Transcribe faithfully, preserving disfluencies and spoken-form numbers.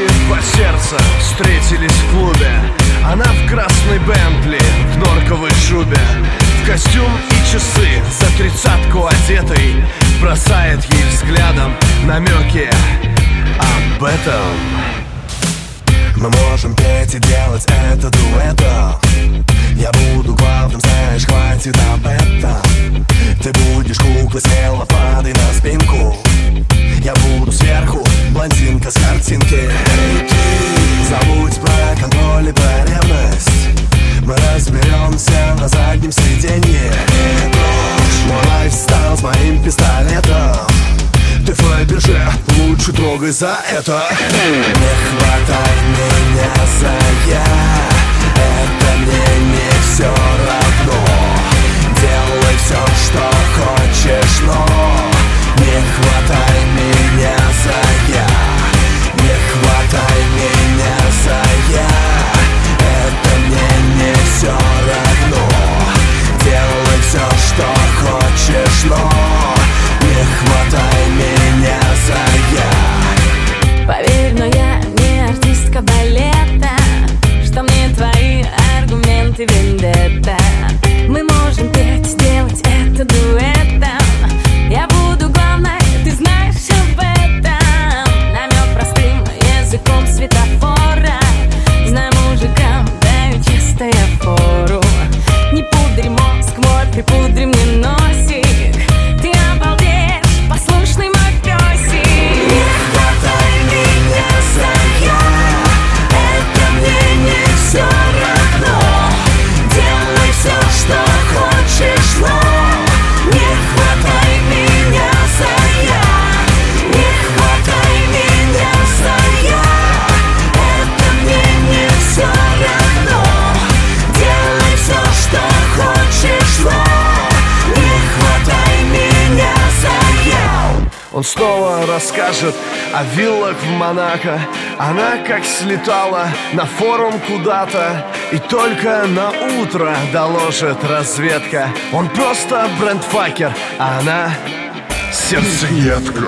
два сердца встретились в клубе. Она в красной Бентли, в норковой шубе, в костюм и часы, за тридцатку одетый, бросает ей взглядом намеки об этом. Мы можем петь и делать это дуэтом. Я буду главным, знаешь, хватит об этом. Ты будешь куклой, смело падай на спинку. Я буду сверху, блондинка с картинки. Эй, ты, забудь про контроль и про ревность. Мы разберемся на заднем сиденье. Мой лайфстайл с моим пистолетом. Ты Фаберже, лучше трогай за это. Не хватай меня за я, это мне не все равно. Делай все, что хочешь, но не хватай меня за я. Не хватай меня за я, это мне не все равно. Делай все, что хочешь, но не хватай меня за я. Поверь, но я не артистка балета, что мне твои аргументы вендетта. Мы можем петь, сделать это дуэтом. Я буду главной, ты знаешь об этом. Намек простым языком светофора. Знаю мужикам, даю чистую фору. Не пудри мозг мой, припудри мне носик. Ты обалдеешь, послушный мой песик. Не хватай меня за я, это мне не все равно. Делай все, что хочешь, но не хватай меня за я. Не хватай меня за я, это мне не все равно. Делай все, что хочешь, но не хватай меня за я. Он снова расскажет о виллах в Монако. Она как слетала на форум куда-то, и только на утро доложит разведка. Он просто брендфакер, а она сердцеедка.